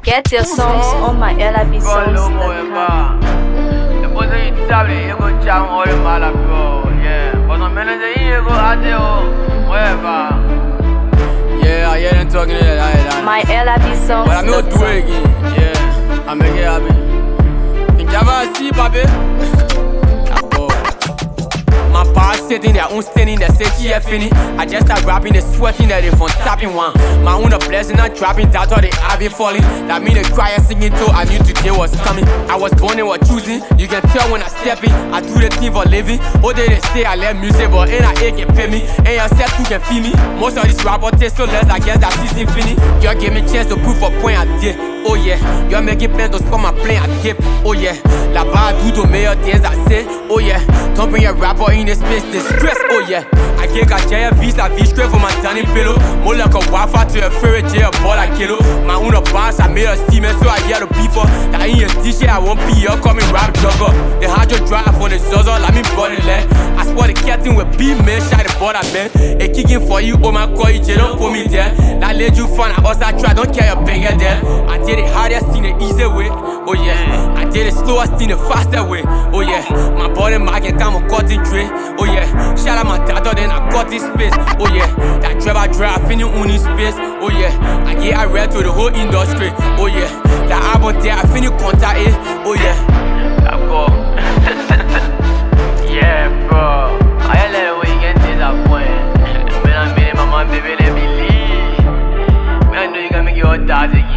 Get your songs on my LIBsongs.com. Yeah, I hear them talking to that. My LIBsongs.com. But I'm not doing it again. Yeah, I make it happen. Think you ever see, papi? My past sitting there, standing there, say she fini. I just start rapping, they sweating that they from tapping one. My own a blessing, not dropping, that all they have been falling. That mean the choir singing too, I knew today was coming. I was born and was choosing, you can tell when I step in. I do the thing for living. Oh, they say I love music, but ain't I can pay me. And you said you can feel me. Most of these rappers taste so less, I guess that season fini. You give me chance to prove a point I did. Oh yeah, you're making plans to score my plane, I dip. Oh yeah, là-bas tout au meilleur des assez. Oh yeah, don't bring your rapper in the space, this stress. Oh yeah, I get a giant visa, straight for my dining pillow. More like a Wi-Fi to a fairy jail, ball a kilo. My own a boss, I made a steam, so I hear the people. That in your t-shirt, I won't be here, coming rap jugger. The hard to drive on the Zozo, let me body leg. I swear the catting with B-man, shot the border man. A kicking for you, oh my god, you don't put me there. That led you fun, I also try, don't care your bigger there. I did the hardest in the easy way, oh yeah. I did the slowest in the faster way, oh yeah. My body marking come on cutting tray, oh yeah. Shout out my daughter, then I got this space, oh yeah. That drive, finish on this space, oh yeah. I get a red to the whole industry, oh yeah. That album there, I finish contact it, oh yeah. I go. Yeah, bro. I let the way you get disappointed. Man, I'm beating my mom, baby, let me leave. Man, I know you can make your dad again.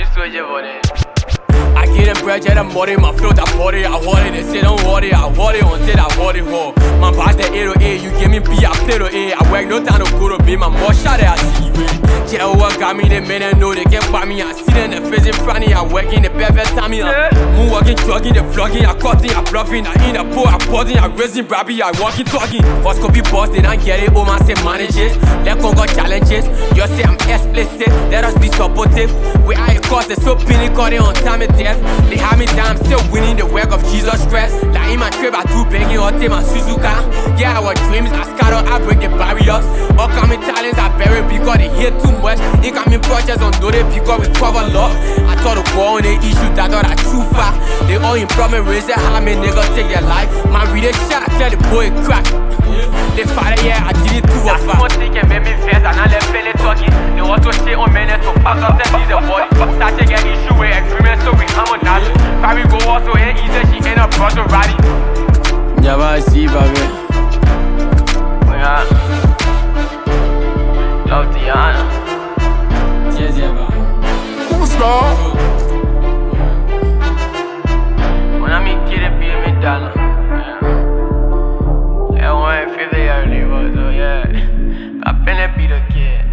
I get them bread, yeah, the money, my flow, that body, I want it. They say don't worry, I want it until I want it more. My boss, the 808, you give me B, I play to A. I work no time to go to B, my more shot I see you. Yeah, what got me, they men know they can't buy me. I see them, the face in front of me, I work in the perfect time. Moon walking, trucking, the vlogging, I cutting, I bluffing, I in the pool, I potting, I raising, brabby, I walking, talking. First copy boss, they don't get it, oh man, say manages. Let Congo challenges, you say I'm explicit, let us be supportive. We are a cause, they're so pinning, caught on time and death. They have me down, I'm still winning the work of Jesus Christ. Like in my crib, I do begging, or take my Suzuka. Yeah, our dreams, I scatter, I break the barriers. Upcoming talents, I bury because they hear too much. Incoming projects on do they because we cover love. I thought to go on the issue, that thought I too far. They all in problem, raise their how many niggas take their life. My reader shot, tell the boy crack. They fight, yeah, I did it too far. That's one thing can make me fast, and I let Pele talking. They want to stay on minutes to pass up the season body. Start to get issue with agreement, so we harmonize. Probably go also ain't easy, she ain't a brother riding. Never see, baby. Yeah. Love Diana. Yes, yeah, baby. Who's that? When I'm in kid, it be a medalla. Yeah, one feel the early, so yeah. I've been a beat a kid.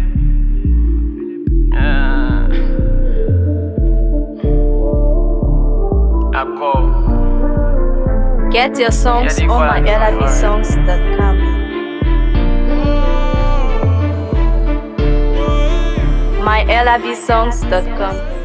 Yeah. I go. Get your songs on my LIBsongs.com. My LIBsongs.com.